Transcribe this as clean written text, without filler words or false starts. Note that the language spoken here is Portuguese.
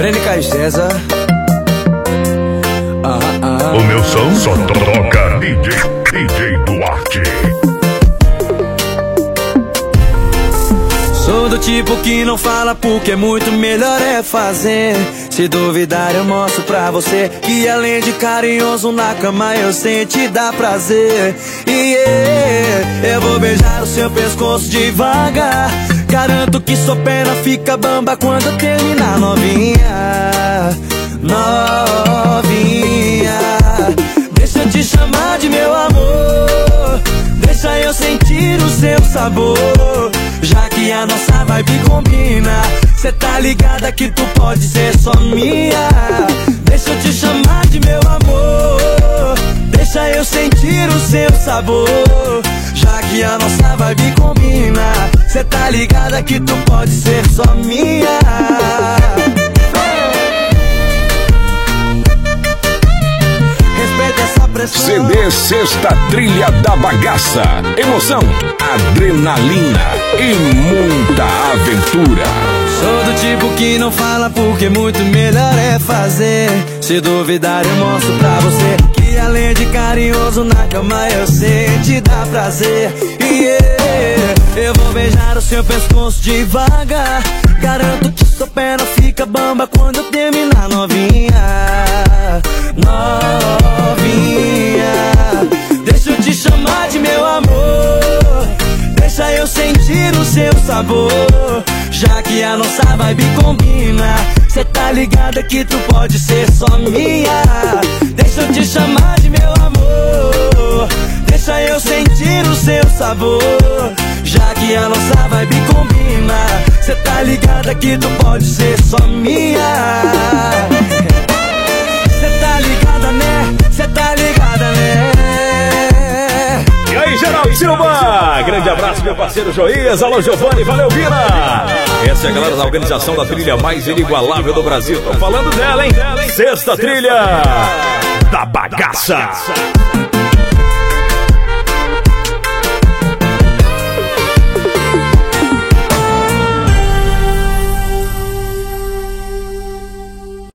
Marlene Caio César. O meu som só toca DJ Duarte. Sou do tipo que não fala porque muito melhor é fazer. Se duvidar eu mostro pra você que além de carinhoso na cama eu sei te dar prazer. Eu vou beijar o seu pescoço devagar. Garanto que sua perna fica bamba quando eu terminar, novinha. Novinha, deixa eu te chamar de meu amor. Deixa eu sentir o seu sabor. Já que a nossa vibe combina, cê tá ligada que tu pode ser só minha. Deixa eu te chamar de meu amor. Deixa eu sentir o seu sabor. Já que a nossa vibe combina, cê tá ligada que tu pode ser só minha. CD Sexta Trilha da Bagaça. Emoção, adrenalina e muita aventura. Sou do tipo que não fala porque muito melhor é fazer. Se duvidar eu mostro pra você que além de carinhoso na cama eu sei te dar prazer. Eu vou beijar o seu pescoço devagar. Garanto que sua perna fica bamba quando eu terminar, novinha. Novinha, deixa eu te chamar de meu amor. Deixa eu sentir o seu sabor. Já que a nossa vibe combina, cê tá ligada que tu pode ser só minha. Deixa eu te chamar de meu amor. Deixa eu sentir o seu sabor. Já que a nossa vibe combina, cê tá ligada que tu pode ser só minha. Cê tá ligada, né? Cê tá ligada, né? E aí, Geraldo Silva, grande abraço, meu parceiro Joias. Alô, Giovanni, valeu, Vina. Essa é a galera da organização da trilha mais inigualável do Brasil. Tô falando dela, hein? Sexta Trilha da Bagaça.